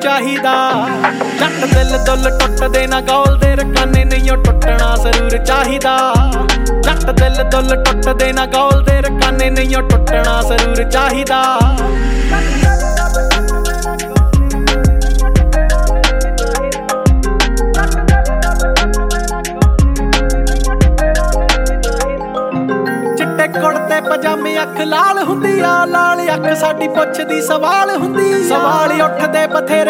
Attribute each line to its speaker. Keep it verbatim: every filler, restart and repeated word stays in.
Speaker 1: ਚਾਹੀਦਾ। ਜੱਟ ਦਿਲ ਦੁੱਲ ਟੁੱਟਦੇ ਨਾ ਗੋਲ ਦੇ ਰਕਾਨੇ ਨਹੀਂ ਉਹ ਟੁੱਟਣਾ ਜ਼ਰੂਰ ਚਾਹੀਦਾ। ਜੱਟ ਦਿਲ ਦੁੱਲ ਟੁੱਟਦੇ ਨਾ ਗੋਲ ਦੇ ਰਕਾਨੇ ਨਹੀਂ ਉਹ ਟੁੱਟਣਾ ਜ਼ਰੂਰ ਚਾਹੀਦਾ। ਕੁੜਤੇ ਪਜਾਮੇ ਅੱਖ ਲਾਲ ਹੁੰਦੀ ਆ, ਲਾਲ ਅੱਖ ਸਾਡੀ ਪੁੱਛਦੀ ਸਵਾਲ ਹੁੰਦੀ। ਸਵਾਲ ਉੱਠਦੇ ਬਥੇਰੇ